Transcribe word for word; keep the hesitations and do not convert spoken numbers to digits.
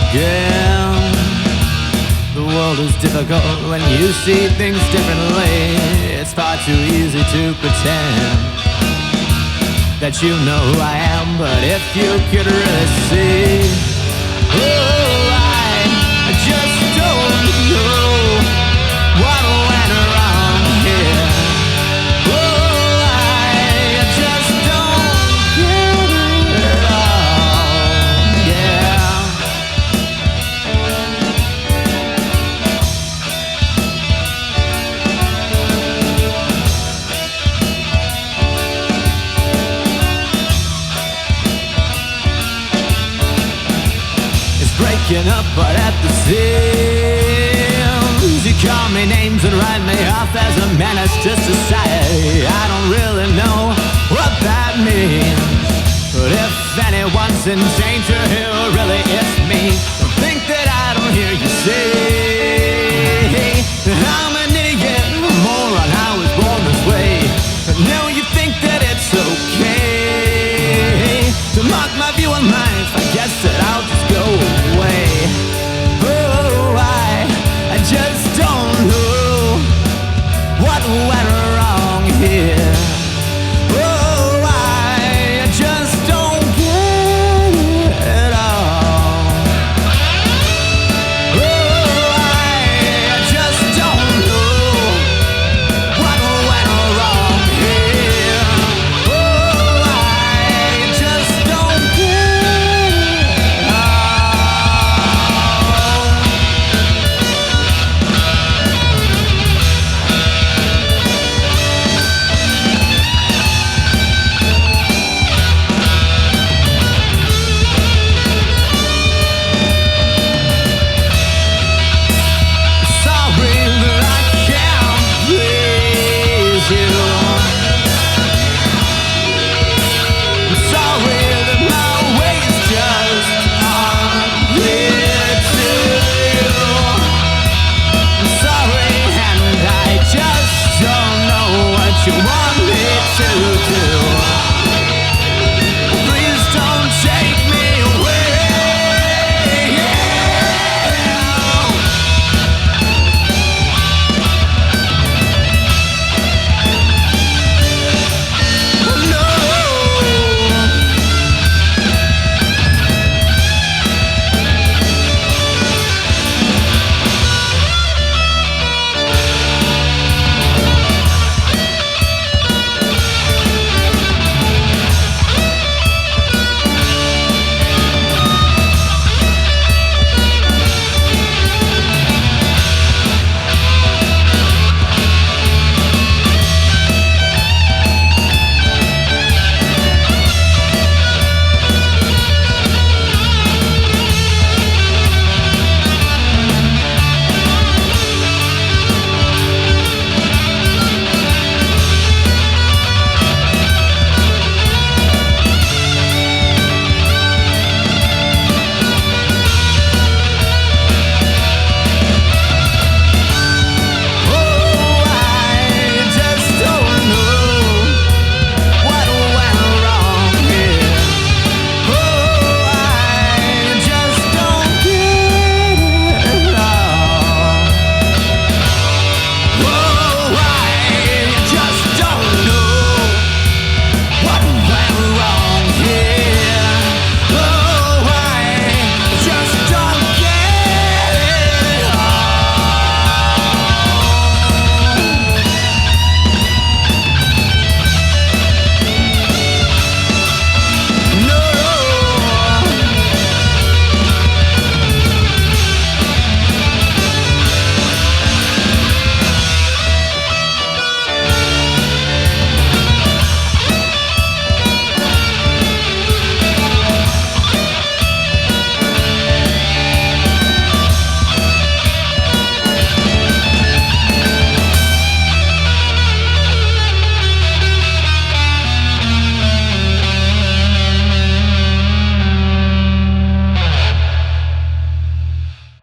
again. The world is difficult when you see things differently. It's far too easy to pretend that you know who I am, but if you could really see, oh, I just don't know what went wrong here. Oh, I just don't get it all, yeah. Breaking up, but at the seams. You call me names and write me off as a menace to society. I don't really know what that means, but if anyone's in danger